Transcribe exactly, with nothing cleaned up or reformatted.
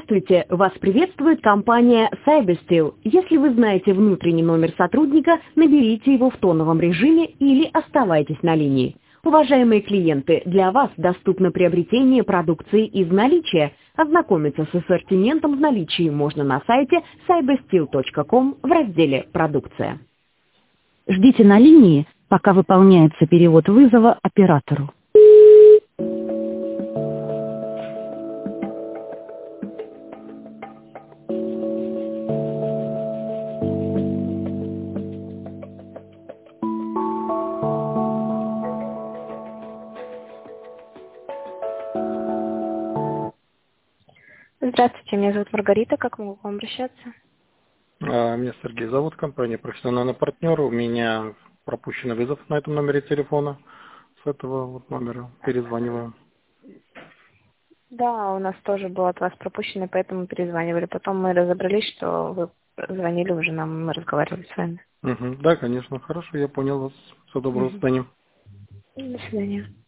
Здравствуйте! Вас приветствует компания Cybersteel. Если вы знаете внутренний номер сотрудника, наберите его в тоновом режиме или оставайтесь на линии. Уважаемые клиенты, для вас доступно приобретение продукции из наличия. Ознакомиться с ассортиментом в наличии можно на сайте cybersteel точка ком в разделе «Продукция». Ждите на линии, пока выполняется перевод вызова оператору. Здравствуйте, меня зовут Маргарита. Как могу к вам обращаться? А, Меня Сергей зовут, компания «Профессиональный партнер». У меня пропущенный вызов на этом номере телефона. С этого вот номера перезваниваю. Да, у нас тоже был от вас пропущенный, поэтому перезванивали. Потом мы разобрались, что вы звонили уже нам, мы разговаривали с вами. Угу. Да, конечно. Хорошо, я понял вас. Всего доброго, до свидания. До свидания.